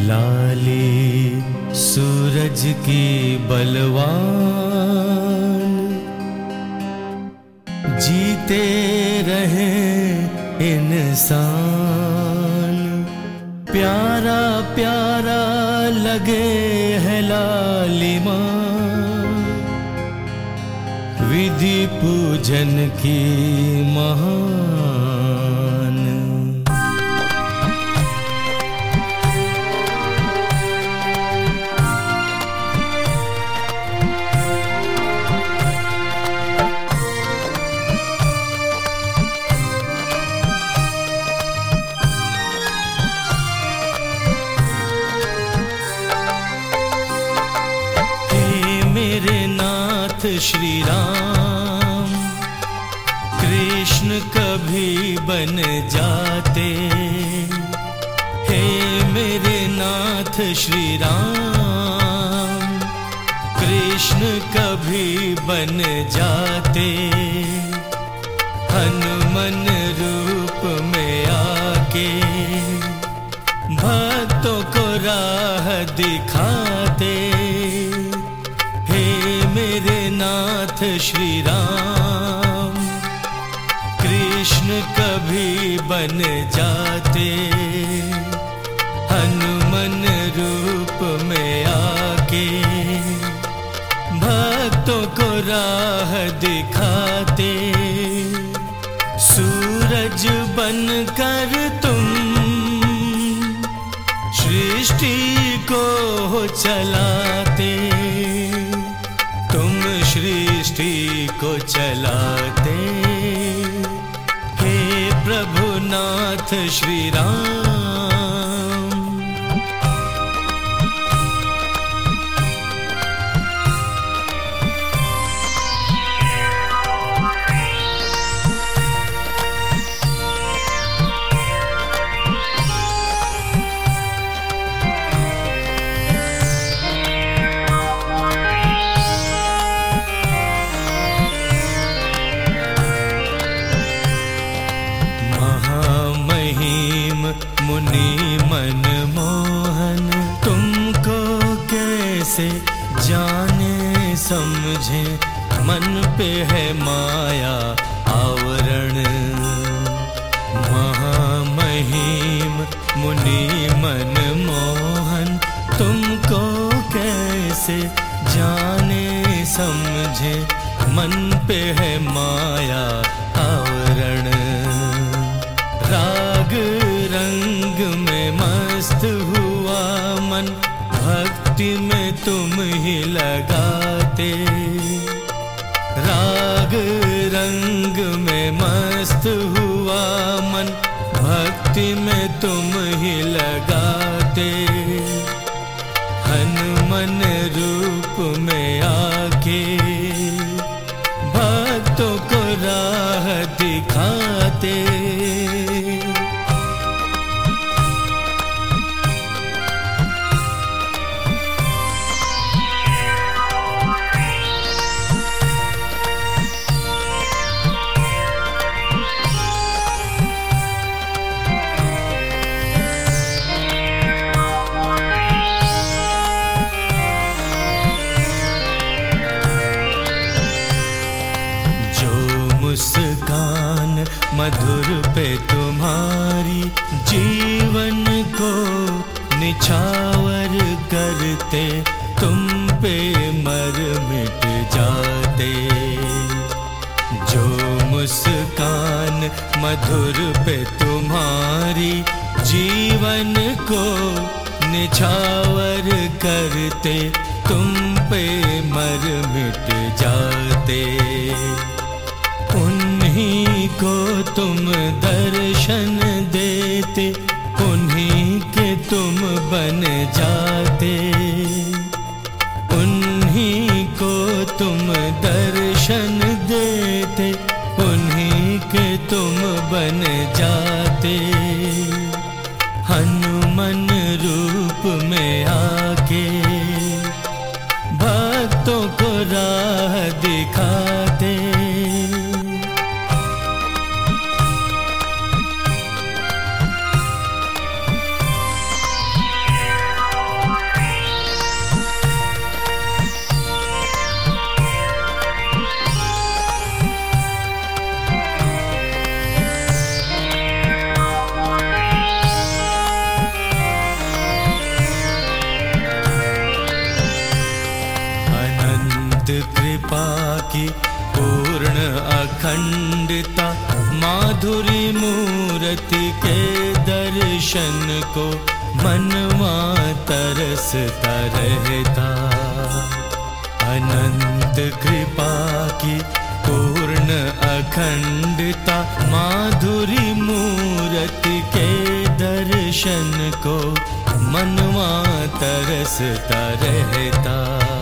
लाली सूरज की बलवान, जीते रहे इंसान। प्यारा प्यारा लगे है लालिमा, विधि पूजन की महान। श्री राम कृष्ण कभी बन जाते, हे मेरे नाथ श्री राम कृष्ण कभी बन जाते। हनुमान रूप में आके भक्तों को राह दिखाते, मेरे नाथ श्री राम कृष्ण कभी बन जाते। हनुमान रूप में आके भक्तों को राह दिखाते। सूरज बनकर तुम सृष्टि को चलाते, तुम सृष्टि को चलाते। हे प्रभु नाथ श्री राम, मुनि मन मोहन तुमको कैसे जाने समझे। मन पे है माया आवरण, महामहिम मुनि मन मोहन तुमको कैसे जाने समझे। मन पे है माया आवरण, राग रंग में मस्त हुआ मन भक्ति में तुम ही लगाते। राग रंग में मस्त हुआ मन भक्ति में तुम ही लगाते। हनुमान रूप में आके भक्तों को राह दिखाते। मुस्कान मधुर पे तुम्हारी जीवन को निछावर करते, तुम पे मर मिट जाते। जो मुस्कान मधुर पे तुम्हारी जीवन को निछावर करते, तुम पे मर मिट जाते। उन्हीं को तुम दर्शन देते, उन्हीं के तुम बन जाते। उन्हीं को तुम दर्शन देते, उन्हीं के तुम बन जाते। हनुमान रूप में आके भक्तों को राह दिखाते। अखंडता माधुरी मूर्ति के दर्शन को मनवा तरसता रहता। अनंत कृपा की पूर्ण अखंडता माधुरी मूर्ति के दर्शन को मनवा तरसता रहता।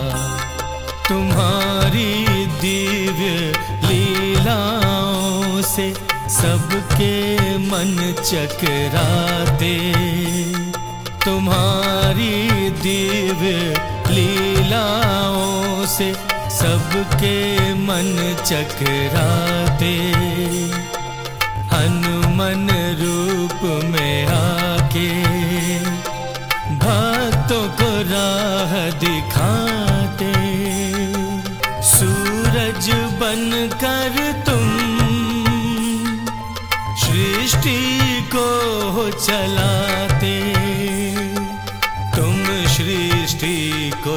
तुम्हारी दिव्य लीलाओं से सबके मन चकराते। तुम्हारी दिव्य लीलाओं से सबके मन चकराते। हनुमान रूप में आके भक्तों को राह दिखाते। सूरज बनकर तुम सृष्टि को चलाते। तुम सृष्टि को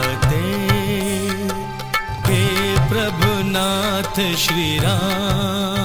चलाते। हे प्रभुनाथ श्री राम